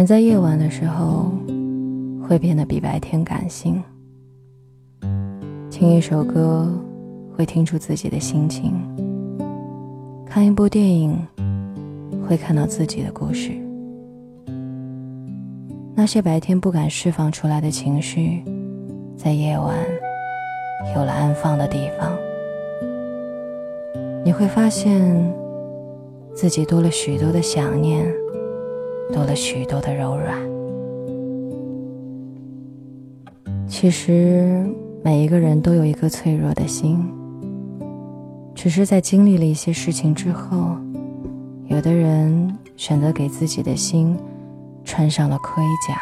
人在夜晚的时候会变得比白天感性，听一首歌会听出自己的心情，看一部电影会看到自己的故事。那些白天不敢释放出来的情绪，在夜晚有了安放的地方。你会发现自己多了许多的想念，多了许多的柔软。其实每一个人都有一个脆弱的心，只是在经历了一些事情之后，有的人选择给自己的心穿上了盔甲。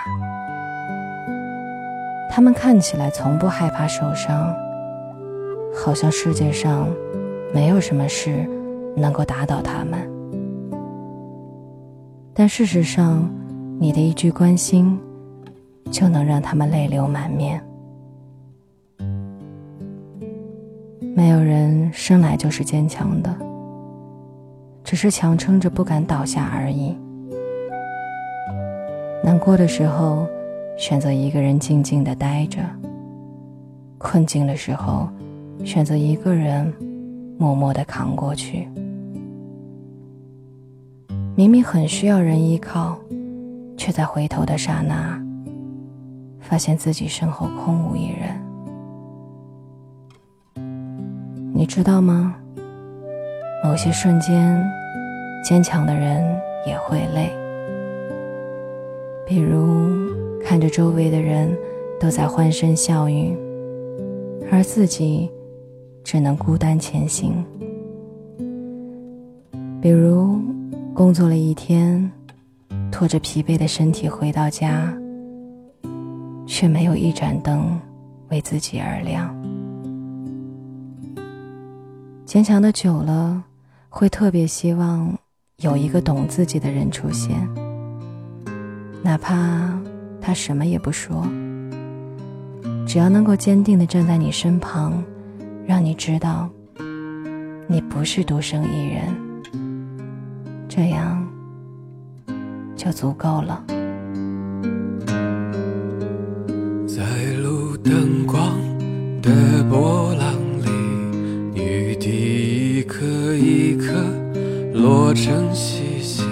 他们看起来从不害怕受伤，好像世界上没有什么事能够打倒他们。但事实上，你的一句关心就能让他们泪流满面。没有人生来就是坚强的，只是强撑着不敢倒下而已。难过的时候选择一个人静静地待着，困境的时候选择一个人默默地扛过去。明明很需要人依靠，却在回头的刹那发现自己身后空无一人。你知道吗？某些瞬间，坚强的人也会累。比如看着周围的人都在欢声笑语，而自己只能孤单前行。比如工作了一天，拖着疲惫的身体回到家，却没有一盏灯为自己而亮。坚强的久了，会特别希望有一个懂自己的人出现，哪怕他什么也不说，只要能够坚定地站在你身旁，让你知道你不是独生一人，这样就足够了。 在路灯光的波浪里，雨滴一颗一颗落成细线，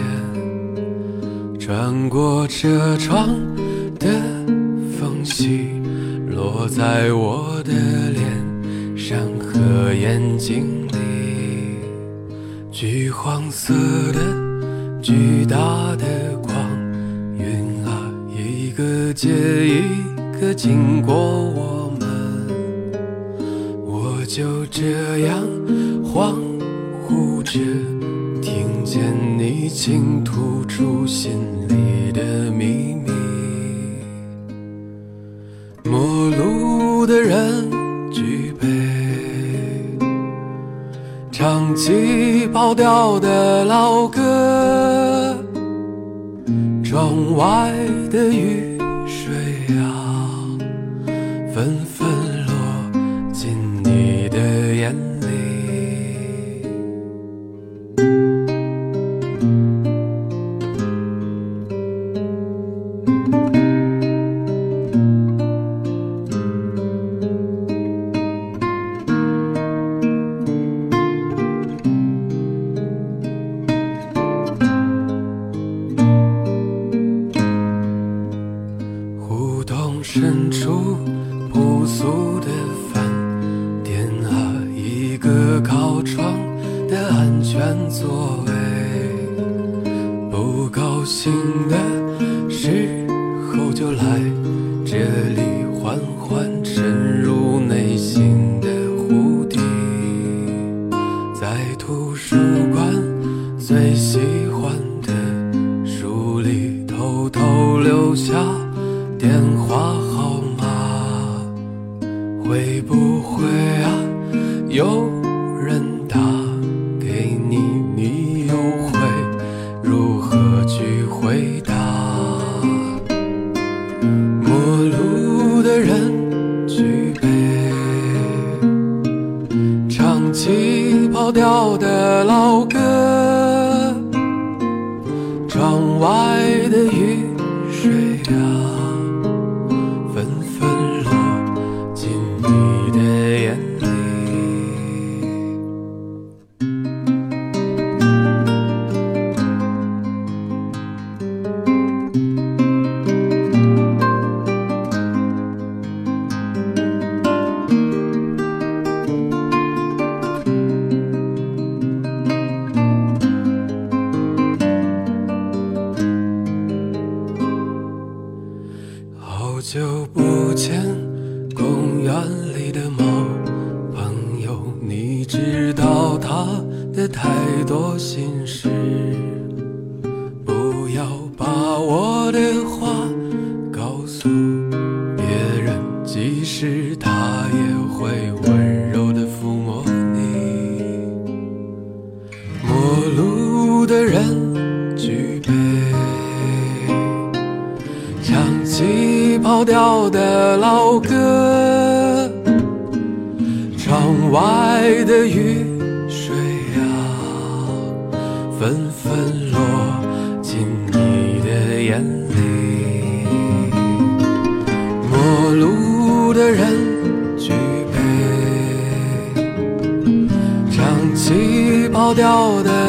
穿过车窗的缝隙，落在我的脸上和眼睛里。橘黄色的巨大的光，云啊一个接一个经过我们，我就这样恍惚着听见你倾吐出心里的秘密。陌路的人举杯，唱起跑调的老歌，窗外的雨水啊，纷纷落进你的眼里。深处朴素的饭店啊，一个靠窗的安全座位，不高兴的时候就来这里缓缓沉入内心的湖底。在图书馆最喜欢的书里偷偷留下电话号码，会不会啊有人打给你，你又会如何去回答？陌路的人举杯，唱起跑调的老歌，窗外的雨水啊，纷纷落进你的眼里。好久不见，公园里的猫朋友，你知道他的太多心事，不要把我的话告诉别人，即使他也会温柔地抚摸你。陌路的人举杯，唱起跑调的老歌，窗外的雨水啊，纷纷落进你的眼里。陌路的人举杯，唱起跑调的